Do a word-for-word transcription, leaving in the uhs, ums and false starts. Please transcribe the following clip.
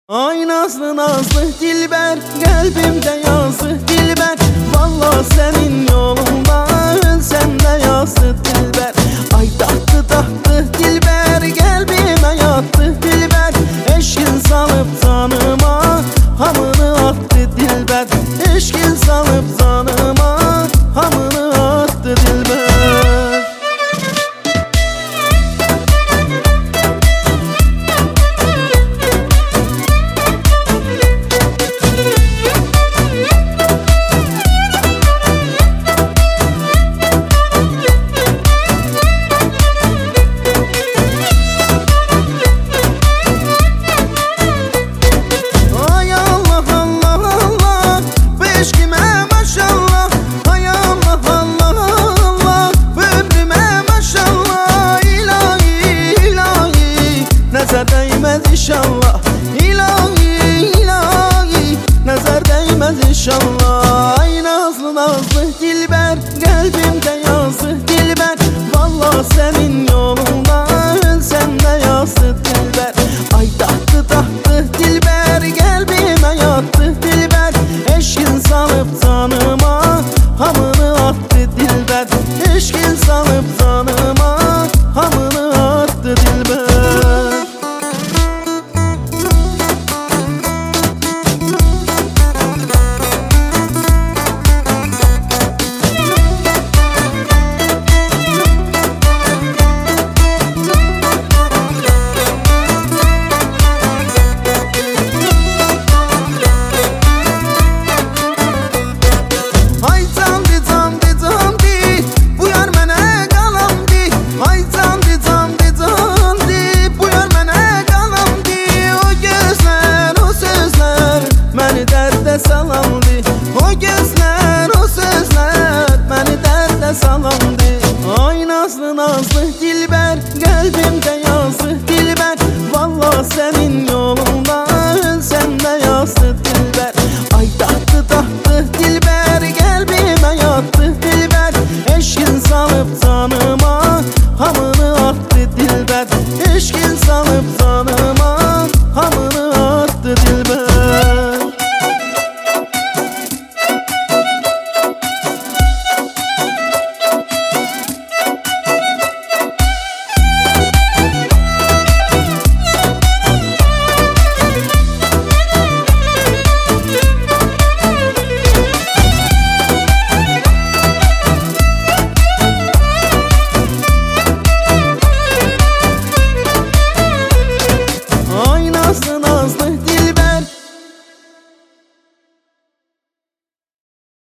Ay nazlı nazlı dilber, kalbimde yazı dilber. Vallahi senin yolunda ölsem de yazı dilber. Ay tahtı tahtı dilber, kalbime yattı dilber. Eşkin salıp canıma hamını attı dilber. Eşkin salıp canıma hamını attı dilber. Nazar değmez inşallah, ilahi ilahi, nazar değmez inşallah. Ay nazlı nazlı dilber, kalbimde yazı dilber. Vallahi senin yolunda ölsem de yazı dilber. Ay tahtı tahtı